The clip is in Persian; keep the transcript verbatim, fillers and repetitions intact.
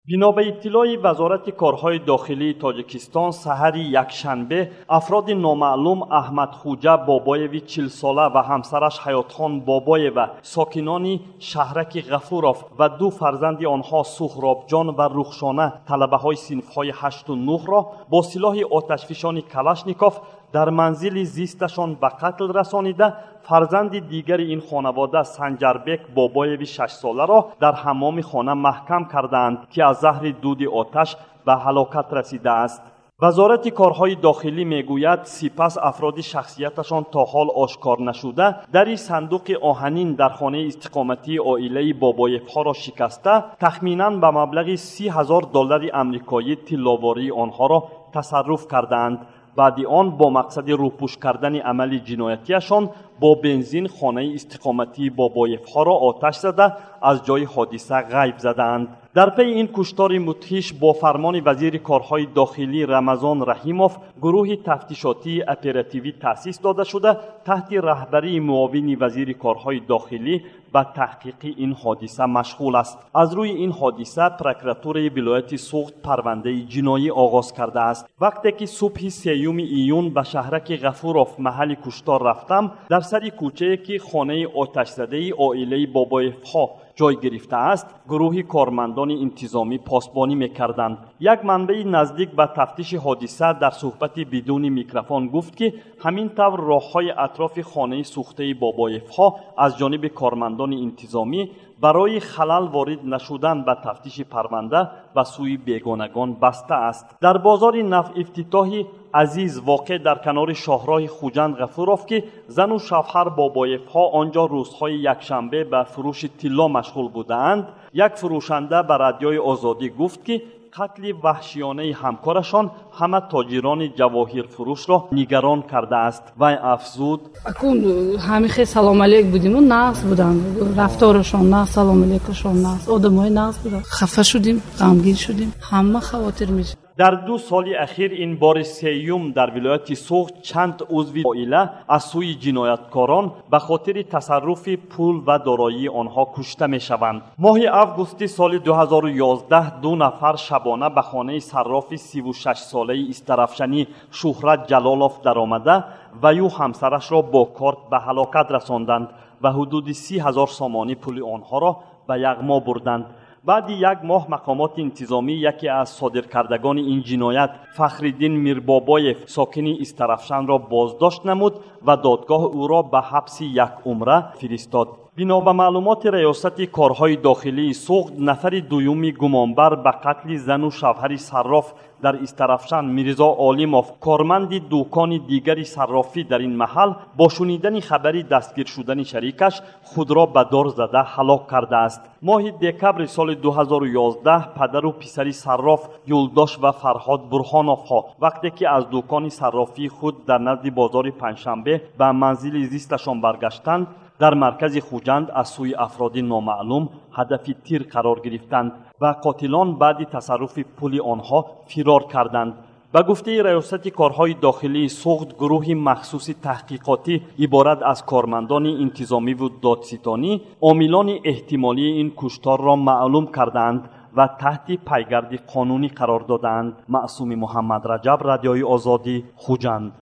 بنا به اطلاع وزارت کارهای داخلی تاجیکستان سحر یکشنبه افراد نامعلوم احمد خوجا بابایوی چهل ساله و همسرش حیاتخان بابایو ساکنان شهرک غفوروف و دو فرزند آنها سهراب جان و رخشانه طلبه های صنف های هشت و نه را با سلاح آتشفشان کلاشنیکوف در منزل زیستشان به قتل رسانیده فرزند دیگر این خانواده سنجربک بابایوی شش ساله را در حمام خانه محکم کردند که از زهر دود آتش به هلاکت رسیده است. وزارت کارهای داخلی میگوید سپس افراد شخصیتشان تا حال آشکار نشده در این صندوق آهنین در خانه استقامتی عائله بابایوها را شکسته تخمینا به مبلغ سی هزار دلار آمریکایی طلاواری آنها را تصرف کردند. بعد آن با مقصد روپوش کردن عمل جنایتیشان با بنزین خانه استقامتی بابایوها را آتش زده از جای حادثه غیب زدند. در پی این کشتار مدهش با فرمان وزیر کارهای داخلی رمضان رحیموف گروه تفتیشاتی اپراتیوی تأسیس داده شده تحت رهبری معاون وزیر کارهای داخلی به تحقیق این حادثه مشغول است. از روی این حادثه پروکراتور ولایت سوخت پرونده جنایی آغاز کرده است. وقتی که صبح سیوم ایون به شهرک غفوروف محل کشتار رفتم در سر کوچه که خانه آتش زده عائله بابایوها جای گرفته است گروه کارمندان انتظامی پاسبانی میکردند. یک منبع نزدیک به تفتیش حادثه در صحبت بدون میکروفون گفت که همین طور راههای اطراف خانه سوخته بابایوها از جانب کارمندان انتظامی برای خلل وارد نشدن به تفتیش پرونده به سوی بیگانگان بسته است. در بازار نفت افتتاحی عزیز واقع در کنار شاهراه خوجند غفوروف که زن و شوهر بابایوها آنجا روزهای یکشنبه به فروش طلا مشغول بودند یک فروشنده به رادیوی آزادی گفت که قتل وحشیانه همکارشان همه تاجران جواهر فروش را نگران کرده است. و افزود اکون همه خیلی سلام علیک بودیم و نقص بودن رفتارشان نه سلام علیکشان نه آدمای نقص بودن خفه شدیم غمگین شدیم همه خواطر میشه. در دو سال اخیر این بار سیوم در ولایت سوخت چند عضو عائله از سوی جنایتکاران به خاطر تصرف پول و دارایی آنها کشته می شوند. ماه آگوست سال دو هزار و یازده دو نفر شبانه به خانه صراف سی و شش ساله استرافشنی شهرت جلالوف در آمده و یو همسرش را با کارت به هلاکت رساندند و حدود سی هزار سامانی پول آنها را به یغما بردند. بعد یک ماه مقامات انتظامی یکی از صادرکردگان این جنایت فخرالدین میربابایف ساکن استرافشن را بازداشت نمود و دادگاه او را به حبس یک عمره فرستاد. بنا به معلومات ریاست کارهای داخلی سوخت نفر دومی گمانبر به قتل زن و شوهر صراف در استرافشن میرزا عالموف کارمند دکان دیگری صرافی در این محل با شنیدن خبری دستگیر شدن شریکش خود را به دار زده هلاک کرده است. ماه دکبر سال دو هزار و یازده پدر و پسر صراف یلداش و فرهاد برهانوف ها وقتی که از دکان صرافی خود در نزد بازار پنجشنبه به منزل زیستشان برگشتند در مرکز خوجند از سوی افراد نامعلوم هدف تیر قرار گرفتند و قاتلان بعد تصرف پول آنها فرار کردند. به گفته ریاست کارهای داخلی سوخت گروه مخصوص تحقیقاتی عبارت از کارمندان انتظامی و دادستانی عاملان احتمالی این کشتار را معلوم کردند و تحت پیگرد قانونی قرار دادند. معصوم محمد رجب، رادیوی آزادی، خوجند.